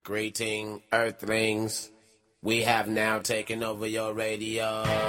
Greeting, Earthlings. We have now taken over your radio. If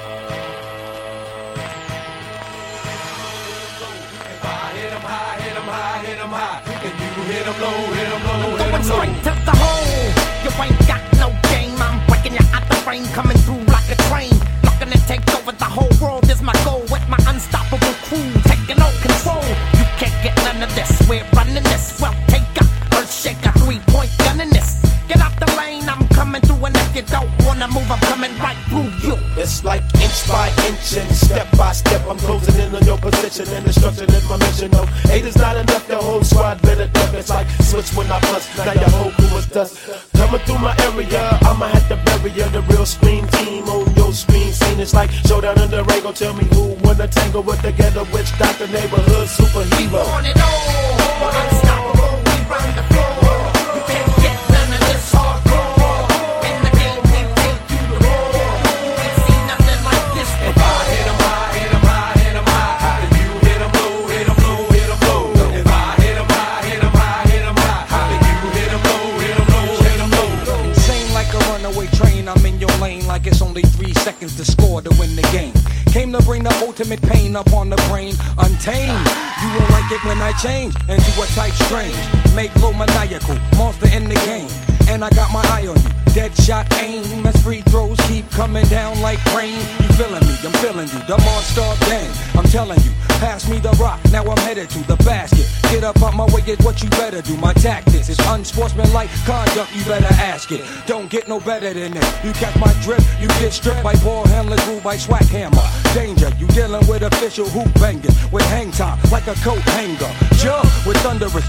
I hit 'em high, hit 'em high, hit 'em high. And you hit 'em low, hit 'em low, hit 'em Going low. straight to the hole. You ain't got no game. I'm breaking you out the frame, coming through like a train. Looking to take over the whole world is my goal. With my unstoppable crew, taking all control. You can't get none of this. We're running this. Well, take a earth shaker, 3-point gun in this. Get out the lane, I'm coming through, and if you don't wanna move, I'm coming right through you. It's like inch by inch and step by step. I'm closing in on your position, and destruction is my mission. No, 8 is not enough, the whole squad better duck. It's like switch when I bust, now your whole crew is dust. Coming through my area, I'ma have to bury you. The real screen team on your screen scene. It's like showdown in the ring. Go tell me who wanna tangle with the ghetto witch doctor, neighborhood superhero. On it all, unstoppable, we run the floor. You can't get none of this hardcore. In the game, we take you to war. Ain't seen nothing like this If before. I hit 'em high, hit 'em high, hit 'em high. And you hit 'em low, hit 'em low, hit 'em low. If I hit 'em high, hit 'em high, hit 'em high. And you hit 'em low, hit 'em low, hit 'em low. Insane like a runaway train, I'm in your lane like it's only 3 seconds to score to win the game. Came to bring the ultimate pain upon the brain, untamed. You won't like it when I change into a type strange. Make low maniacal, monster in the game. And I got my eye on you, dead shot aim. As free throws keep coming down like rain. You feeling me, I'm feeling you, the monster gang. I'm telling you, pass me the rock, now I'm headed to the basket. Get up out my way is what you better do. My tactics is unsportsmanlike conduct, you better ask it. Don't get no better than this. You catch my drift, you get stripped by ball handlers, ruled by swag hammer. Danger, you dealing with official hoop bangers with hang time like a coat hanger. Jump with thunderous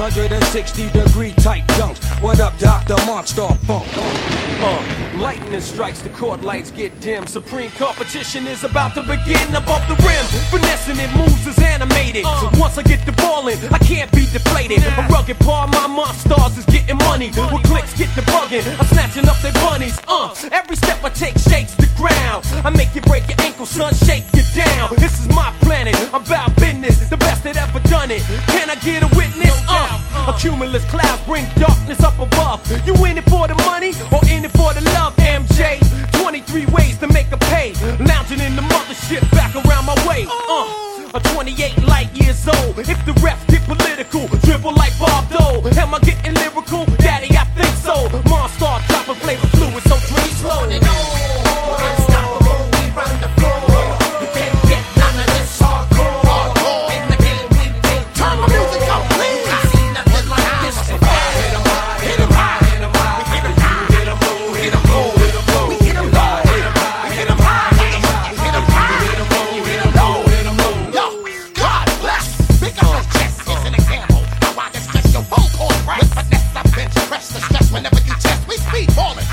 360-degree tight dunks. What up, Dr. Monster Funk? Lightning strikes, the court lights get dim. Supreme competition is about to begin above the rim. Finessing it, moves is animated. So once I get the ball in, I can't be deflated. A rugged part, my monsters is getting money. With clicks get the bugging, I'm snatching up their bunnies. Every step I take shakes the ground. I make you break your ankle, son, shake you down. This is my planet, I'm about business, the best that ever done it. Can I get a witness? A cumulus cloud bring darkness up above. You in it for the money or in it for the love, MJ? 23 ways to make a pay. Lounging in the mothership back around my way. A 28 light years old. If the refs get political, dribble like Bob Dole. Am I getting lyrical? Daddy, I think so. Monster dropping flavor fluid, so drink slow. On it all, unstoppable, we run the floor. You can't get none of this hardcore. In the game, we take turn the music up, please. Ain't seen nothing like this before. Hit 'em high, hit 'em high, hit 'em high. Hit 'em high, hit 'em low, hit 'em low, hit 'em low. We hit 'em low, Hit 'em high, hit 'em high, hit 'em high. hit 'em high, Hit 'em low, hit 'em low, hit 'em low. Yo, God bless. Pick up your chest, it's an example. How I discuss your vocal right. With finesse, I bench, press the stress whenever you test. We speed ballin'.